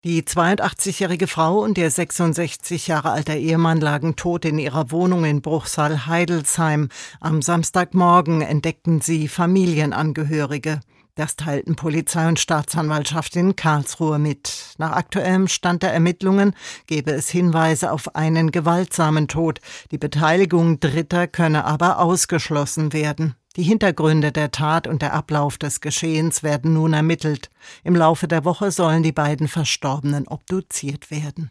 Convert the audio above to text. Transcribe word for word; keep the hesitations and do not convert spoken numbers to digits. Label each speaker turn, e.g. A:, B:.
A: Die zweiundachtzigjährige Frau und ihr sechsundsechzig Jahre alter Ehemann lagen tot in ihrer Wohnung in Bruchsal-Heidelsheim. Am Samstagmorgen entdeckten sie Familienangehörige. Das teilten Polizei und Staatsanwaltschaft in Karlsruhe mit. Nach aktuellem Stand der Ermittlungen gebe es Hinweise auf einen gewaltsamen Tod. Die Beteiligung Dritter könne aber ausgeschlossen werden. Die Hintergründe der Tat und der Ablauf des Geschehens werden nun ermittelt. Im Laufe der Woche sollen die beiden Verstorbenen obduziert werden.